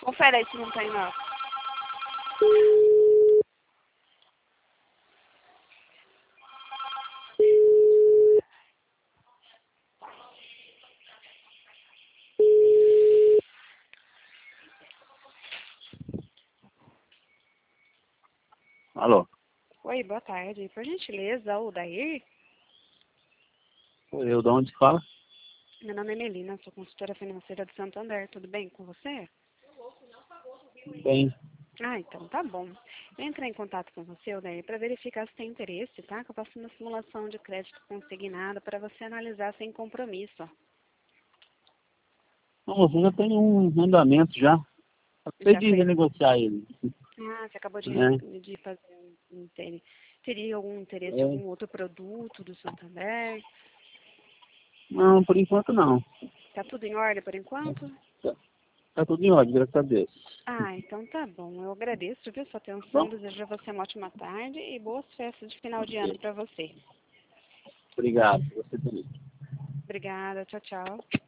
Confere aí se não tem não. Alô? Oi, boa tarde. Por gentileza, o Dair? Eu de onde fala? Meu nome é Melina, sou consultora financeira do Santander. Tudo bem com você? Bem, Ah, então tá bom. Eu entrei em contato com você, Dair, para verificar se tem interesse, tá? Que eu faço uma simulação de crédito consignado para você analisar sem compromisso. não, você já tem um andamento já. Acabei Já de fez? renegociar ele. Ah, você acabou Né? de fazer Teria algum interesse em É. algum outro produto do Santander? Não, por enquanto não. Tá tudo em ordem por enquanto? Tá, tá tudo em ordem, graças a Deus. Ah, então tá bom. Eu agradeço, viu, sua atenção. Bom, Desejo a você uma ótima tarde e boas festas de final de ano ok. para você. Obrigado. Você também. Obrigada. Tchau, tchau.